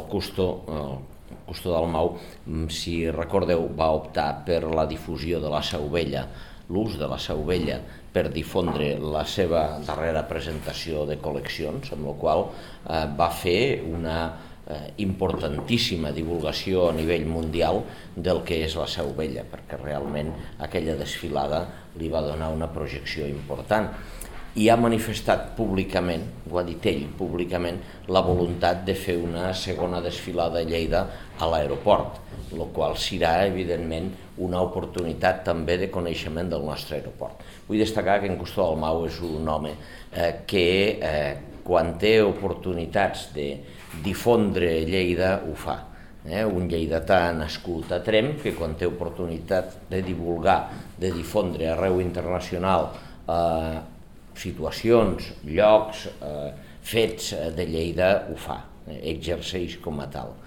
Custo Dalmau, si recordeu, va optar per la difusió de la Seu Vella, l'ús de la Seu Vella per difondre la seva darrera presentació de col·leccions, amb la qual va fer una importantíssima divulgació a nivell mundial del que és la Seu Vella, perquè realment aquella desfilada li va donar una projecció important. I ha manifestat públicament, ho ha dit ell públicament, la voluntat de fer una segona desfilada a Lleida a l'aeroport, el qual serà, evidentment, una oportunitat també de coneixement del nostre aeroport. Vull destacar que en Custo Dalmau és un home que, quan té oportunitats de difondre Lleida, ho fa. Un lleidatà nascut a Tremp, que quan té oportunitat de divulgar, de difondre arreu internacional situacions, llocs, fets de Lleida, ho fa, exerceix com a tal.